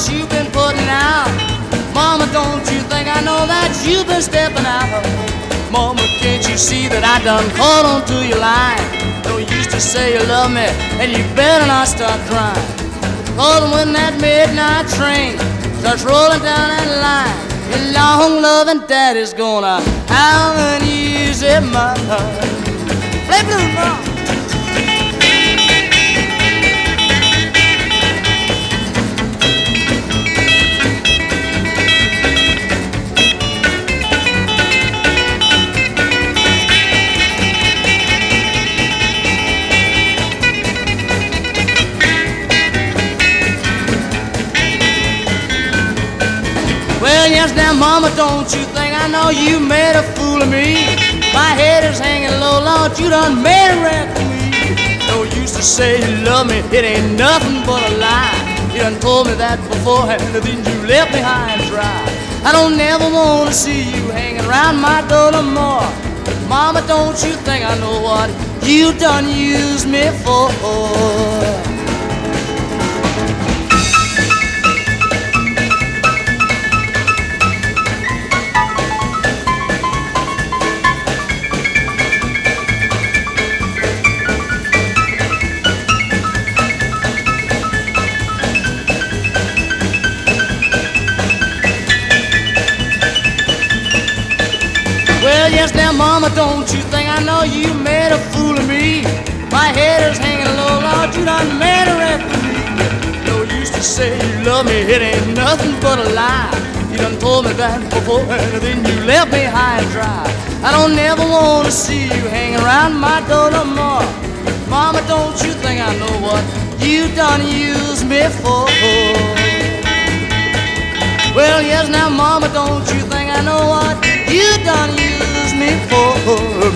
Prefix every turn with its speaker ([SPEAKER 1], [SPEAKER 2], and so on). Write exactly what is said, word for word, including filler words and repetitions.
[SPEAKER 1] what you've been putting out. Mama, don't you think I know that you've been stepping out? Mama, can't you see that I done caught onto your line? Don't used to say you love me, and you better not start crying. Cause when that midnight train starts rolling down that line, your long loving daddy's gonna have an easy mind. Play blues, Mom. Well, yes, now, Mama, don't you think I know you made a fool of me? My head is hanging low, Lord, you done made a wreck of me. No use to say you love me, it ain't nothing but a lie. You done told me that beforehand, and then you left me high and dry. I don't never want to see you hanging around my door no more. Mama, don't you think I know what you done used me for? Well, yes, now, Mama, don't you think I know you made a fool of me? My head is hanging low, Lord, you done made a wreck of me. No use to say you love me, it ain't nothing but a lie. You done told me that before, and then you left me high and dry. I don't never want to see you hanging around my door no more. Mama, don't you think I know what you done used me for? Well, yes, now, Mama, don't you think I know what you done used me for?